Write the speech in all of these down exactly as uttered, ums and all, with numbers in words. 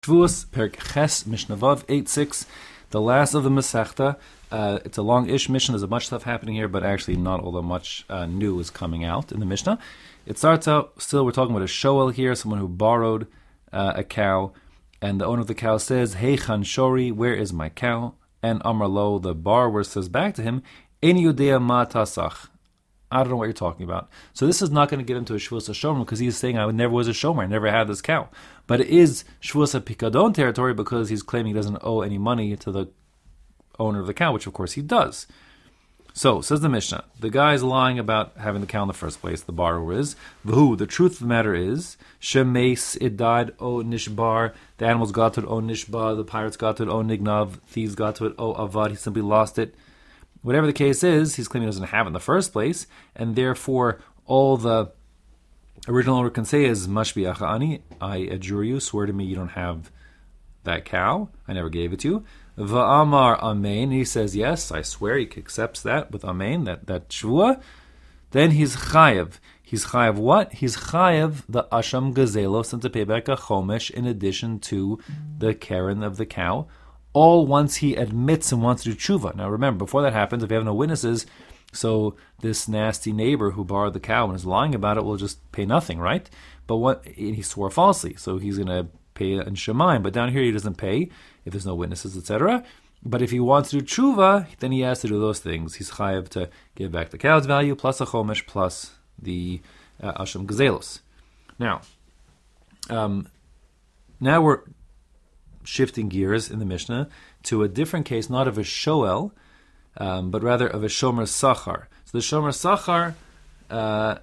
Shvuos, Perek Ches, Mishnah Vav, eight six, the last of the Masechta. Uh, it's a long-ish Mishnah. There's a bunch of stuff happening here, but actually not all that much uh, new is coming out in the Mishnah. It starts out, still we're talking about a shoel here, someone who borrowed uh, a cow, and the owner of the cow says, Hey Chan Shori, where is my cow? And Amar Lo, the borrower, says back to him, Ein Yudea Ma Tasach. I don't know what you're talking about. So this is not going to get into a Shvuas HaShomer because he's saying I never was a Shomer, I never had this cow. But it is Shvuas HaPikadon territory because he's claiming he doesn't owe any money to the owner of the cow, which of course he does. So, says the Mishnah, the guy is lying about having the cow in the first place, the borrower is. V'hu, the truth of the matter is, Shemes, it died, O Nishbar, the animals got to it, O Nishba, the pirates got to it, O Nignav, thieves got to it, O Avad, he simply lost it. Whatever the case is, he's claiming he doesn't have it in the first place, and therefore all the original owner can say is, Mashbi Achani, I adjure you, swear to me you don't have that cow, I never gave it to you. Va'amar Amen, he says, yes, I swear, he accepts that with Amen, that, that shvua. Then he's chayev. He's chayev what? He's chayev the asham gazelos and to pay back a chomesh in addition to the keren of the cow, all once he admits and wants to do tshuva. Now remember, before that happens, if you have no witnesses, so this nasty neighbor who borrowed the cow and is lying about it will just pay nothing, right? But what he swore falsely, so he's going to pay in Shemaim. But down here he doesn't pay if there's no witnesses, et cetera. But if he wants to do tshuva, then he has to do those things. He's chayav to give back the cow's value, plus a chomesh, plus the uh, asham gazelos. Now, um, now we're shifting gears in the Mishnah to a different case, not of a shoel, um, but rather of a shomer sachar. So the shomer sachar, uh,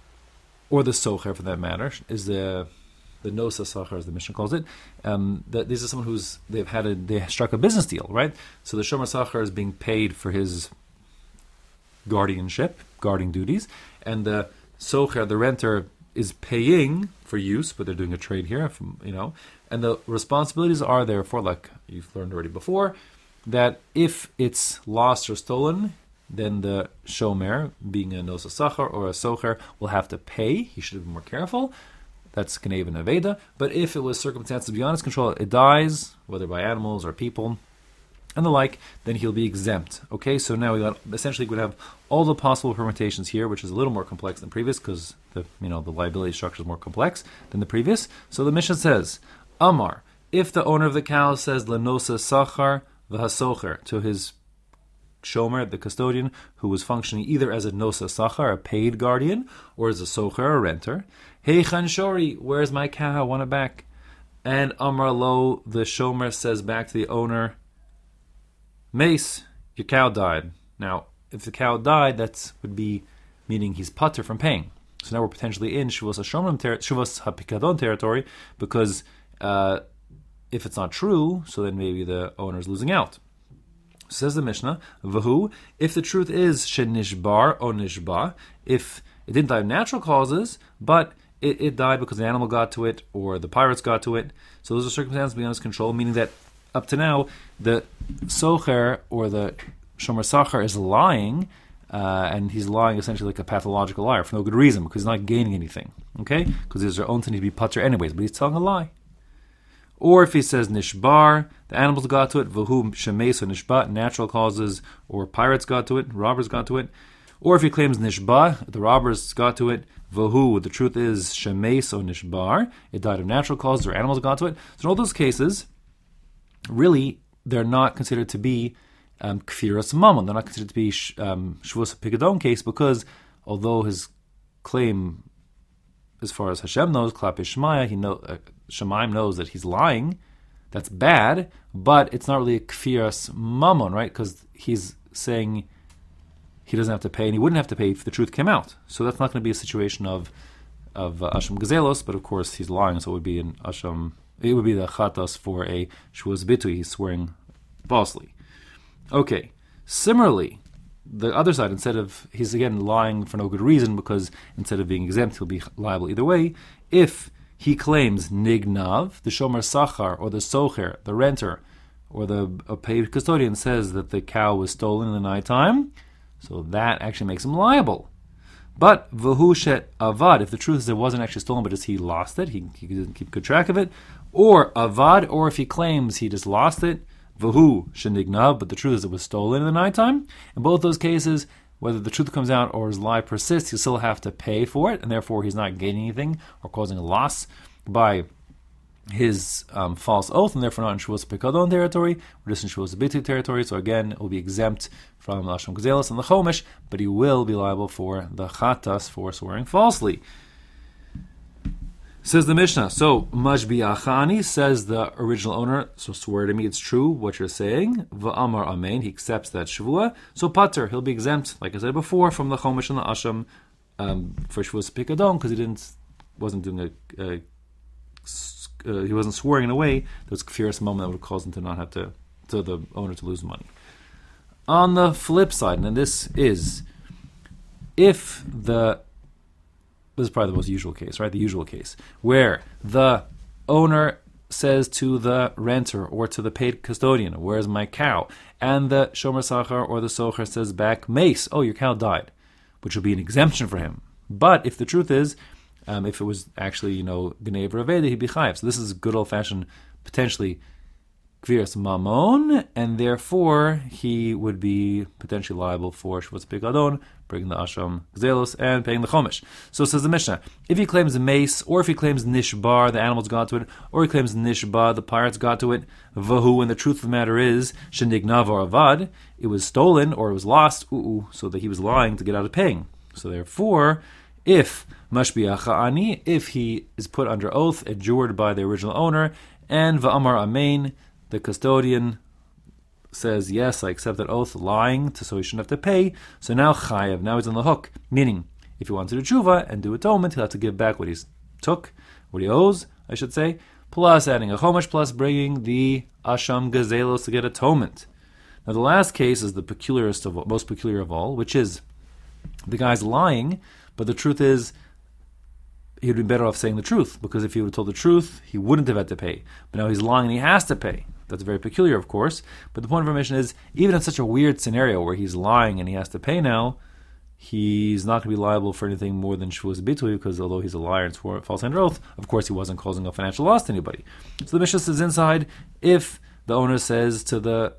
or the socher for that matter, is the the nosa sachar, as the Mishnah calls it. Um, that this is someone who's they've had a they struck a business deal, right? So the shomer sachar is being paid for his guardianship, guarding duties, and the socher, the renter, is paying for use, but they're doing a trade here, from, you know, and the responsibilities are therefore, like you've learned already before, that if it's lost or stolen, then the shomer, being a nosa sachar or a socher, will have to pay. He should have been more careful. That's Knev and Aveda. But if it was circumstances beyond his control, it dies, whether by animals or people, and the like, then he'll be exempt. Okay, so now we got essentially we would have all the possible permutations here, which is a little more complex than previous because the you know the liability structure is more complex than the previous. So the Mishnah says, Amar, if the owner of the cow says Lenosa Sachar v'hasocher to his shomer, the custodian, who was functioning either as a nosa sachar, a paid guardian, or as a socher, a renter, Hey Chan Shori, where's my cow? I want it back. And Amar Lo, the shomer, says back to the owner, Mace, your cow died. Now, if the cow died, that would be meaning he's pater from paying. So now we're potentially in Shuvos HaShomrim, ter- Shuvos HaPikadon territory, because uh, if it's not true, so then maybe the owner is losing out. Says the Mishnah, Vahu, if the truth is Shenishbar o Nishba, if it didn't die of natural causes, but it, it died because the animal got to it or the pirates got to it, so those are circumstances beyond his control, meaning that up to now, the socher or the shomer sachar is lying, uh, and he's lying essentially like a pathological liar for no good reason, because he's not gaining anything, okay? Because there's their own thing to be pater anyways, but he's telling a lie. Or if he says nishbar, the animals got to it, v'hu shemes or nishba, natural causes, or pirates got to it, robbers got to it. Or if he claims nishba, the robbers got to it, v'hu, the truth is shemes or nishbar, it died of natural causes, or animals got to it. So in all those cases, really, they're not considered to be um, kfiras mammon. They're not considered to be sh- um, shvus pikadon case, because although his claim, as far as Hashem knows, klape Shemaya, he know uh, Shemaim knows that he's lying. That's bad, but it's not really a kfiras mammon, right? Because he's saying he doesn't have to pay, and he wouldn't have to pay if the truth came out. So that's not going to be a situation of of uh, asham gazelos, but of course he's lying, so it would be an asham. It would be the chatas for a shvuz bitui. He's swearing falsely. Okay. Similarly, the other side, instead of, he's again lying for no good reason, because instead of being exempt, he'll be liable either way. If he claims nignav, the shomer sachar, or the socher, the renter, or the paid custodian says that the cow was stolen in the nighttime, so that actually makes him liable. But v'hu shet avad, if the truth is it wasn't actually stolen, but just he lost it, he, he didn't keep good track of it, Or avad, or if he claims he just lost it, v'hu shenignav, but the truth is it was stolen in the nighttime. In both those cases, whether the truth comes out or his lie persists, he'll still have to pay for it, and therefore he's not gaining anything or causing a loss by his um, false oath, and therefore not in Shavuos Pikadon territory, or just in Shavuos Bitu territory. So again, it will be exempt from the Asham Gazelos and the Chomesh, but he will be liable for the Chatas for swearing falsely. Says the Mishnah, so Majbiachani, says the original owner, so swear to me it's true what you're saying. Va'amar amen, he accepts that Shavua. So Pater, he'll be exempt, like I said before, from the Chomesh and the Asham um, for Shavuos Pikadon, because he didn't wasn't doing a, a uh, he wasn't swearing in a way that was kfiras moment that would cause him to not have to, to the owner to lose money. On the flip side, and this is if the this is probably the most usual case, right? The usual case where the owner says to the renter or to the paid custodian, "Where's my cow?" And the shomer sachar or the socher says back, "Mace, oh, your cow died," which would be an exemption for him. But if the truth is, um, if it was actually, you know, Gnei V'Raveda, he'd be chayav. So this is good old-fashioned, potentially kviras mamon, and therefore he would be potentially liable for Shavuos Pikadon, bringing the Asham Gzelos, and paying the Chomesh. So says the Mishnah, if he claims mace, or if he claims nishbar, the animals got to it, or he claims nishba, the pirates got to it, vahu, and the truth of the matter is, shenignav or avad, it was stolen, or it was lost, ooh, so that he was lying to get out of paying. So therefore, if mashbiacha ani, if he is put under oath, adjured by the original owner, and va'amar amen, the custodian says, yes, I accept that oath, lying, to, so he shouldn't have to pay. So now chayav, now he's on the hook. Meaning, if he wants to do tshuva and do atonement, he'll have to give back what he took, what he owes, I should say, plus adding a chomesh, plus bringing the asham gazelos to get atonement. Now the last case is the peculiarest of all, most peculiar of all, which is the guy's lying, but the truth is, he'd be better off saying the truth, because if he would have told the truth, he wouldn't have had to pay. But now he's lying and he has to pay. That's very peculiar, of course. But the point of our mission is, even in such a weird scenario where he's lying and he has to pay now, he's not going to be liable for anything more than Shavuos Bitui, because although he's a liar and swore false under oath, of course he wasn't causing a financial loss to anybody. So the Mishnah says inside, if the owner says to the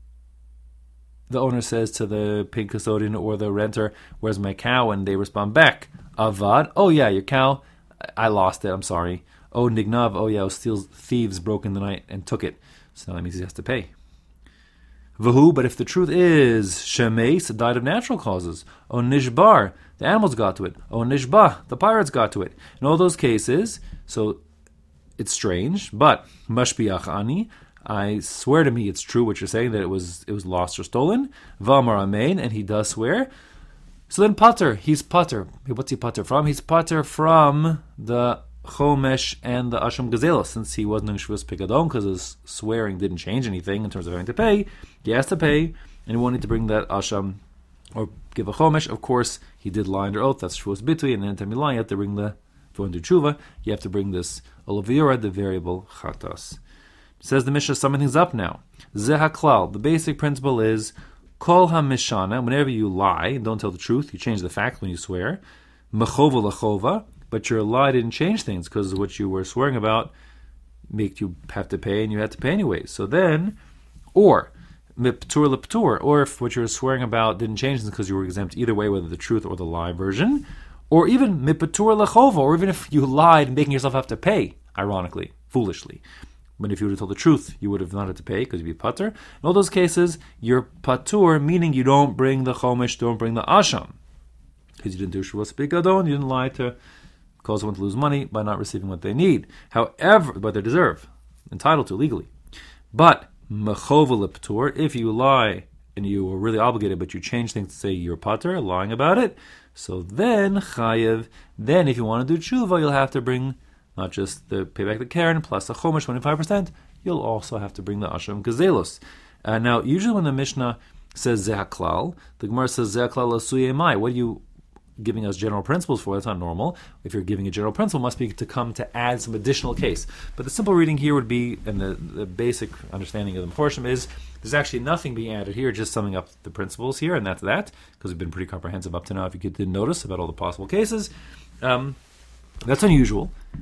the owner says to the paid custodian or the renter, "Where's my cow?" and they respond back, "Avad, oh yeah, your cow, I lost it, I'm sorry. Oh, nignav, oh yeah, steals, thieves broke in the night and took it." So now that means he has to pay. Vahu, but if the truth is, shemeis, died of natural causes. Oh, nishbar, the animals got to it. Oh, nishba, the pirates got to it. In all those cases, so it's strange, but mashbiach ani, I swear to me it's true what you're saying, that it was it was lost or stolen. V'amar amen, and he does swear. So then pater, he's pater. What's he pater from? He's pater from the Chomesh and the Asham Gazelos, since he wasn't in Shavuos Pikadon, because his swearing didn't change anything in terms of having to pay. He has to pay, and he wanted to bring that Asham, or give a Chomesh. Of course, he did lie under oath, that's Shavuos Bitui, and anytime you lie, you have to bring the, if you want to do tshuva, you have to bring this Olaviora, the variable Chatas. Says the Mishnah, summing things up now. Zeh HaKlal, the basic principle is, Kol HaMishana, whenever you lie and don't tell the truth, you change the fact when you swear. Mechova Lachova, but your lie didn't change things, because what you were swearing about made you have to pay, and you had to pay anyways. So then, or Miptur Leptur, or if what you were swearing about didn't change things because you were exempt either way, whether the truth or the lie version, or even Miptur Lachova, or even if you lied, making yourself have to pay, ironically, foolishly. But if you would have told the truth, you would have not had to pay because you'd be patur. In all those cases, you're patur, meaning you don't bring the chomesh, don't bring the asham. Because you didn't do Shavuos Pikadon, you didn't lie to cause someone to lose money by not receiving what they need. However, what they deserve, entitled to legally. But, mechova leptur, if you lie and you were really obligated, but you change things to say you're patur, lying about it, so then, chayev, then if you want to do tshuva, you'll have to bring not just the payback the Karen plus the Chomesh twenty-five percent, you'll also have to bring the Asham Gazelos. Uh, now, usually when the Mishnah says Zeh HaKlal, the Gemara says Zeh HaKlal Asuyei Mai. What are you giving us general principles for? That's not normal. If you're giving a general principle, it must be to come to add some additional case. But the simple reading here would be, and the, the basic understanding of the portion is, there's actually nothing being added here, just summing up the principles here, and that's that, because we've been pretty comprehensive up to now, if you didn't notice, about all the possible cases. Um, that's unusual.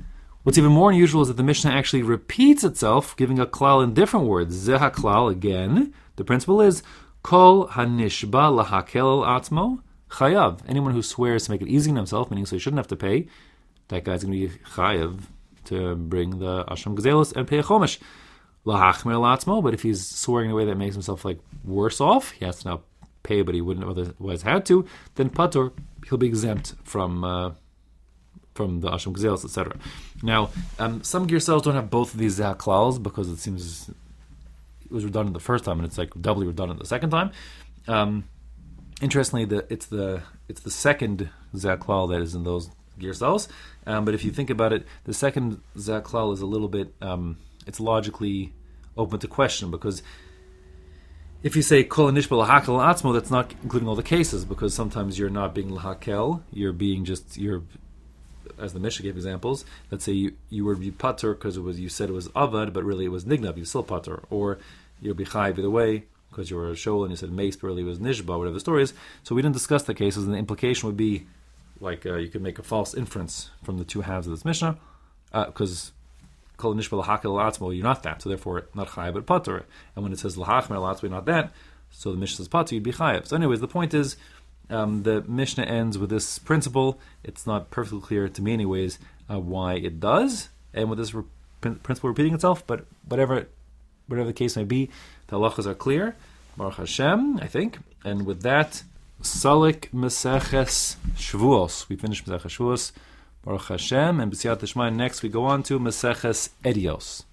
What's even more unusual is that the Mishnah actually repeats itself, giving a klal in different words. Zeh klal again. The principle is kol hanishba lahakel al atzmo chayav. Anyone who swears to make it easy on himself, meaning so he shouldn't have to pay, that guy's going to be chayav to bring the asham gazelos and pay a chomesh. Lahachmer al atzmo. But if he's swearing in a way that makes himself like worse off, he has to now pay, but he wouldn't otherwise had to. Then patur, he'll be exempt from. Uh, from the Asham Gazelos, et cetera. Now, um, some Girsels don't have both of these Zaklals because it seems it was redundant the first time and it's like doubly redundant the second time. Um, interestingly, the, it's the it's the second Zaklal that is in those Girsels. Um, but if you think about it, the second Zaklal is a little bit, um, it's logically open to question because if you say Kol Nishba Lahakel Atzmo, that's not including all the cases because sometimes you're not being Lahakel, you're being just, you're as the Mishnah gave examples, let's say you, you were be pater because it was you said it was avad, but really it was nignav, you still pater, or you'll be chayiv either way because you were a shol and you said mace, but really it was nishba, whatever the story is. So we didn't discuss the cases, and the implication would be like uh, you could make a false inference from the two halves of this Mishnah because kol nishba lahakel latzmo, you're not that, so therefore not chayiv but pater. And when it says lahachmer latzmo, you're not that, so the Mishnah says pater, you'd be chayiv. So anyways, the point is. Um, the Mishnah ends with this principle. It's not perfectly clear to me anyways uh, why it does, and with this re- principle repeating itself, but whatever whatever the case may be, the halachas are clear. Baruch Hashem, I think. And with that, Salik Meseches Shavuos. We finished Meseches Shavuos. Baruch Hashem. And B'siyat Tishmai, next we go on to Meseches Edios.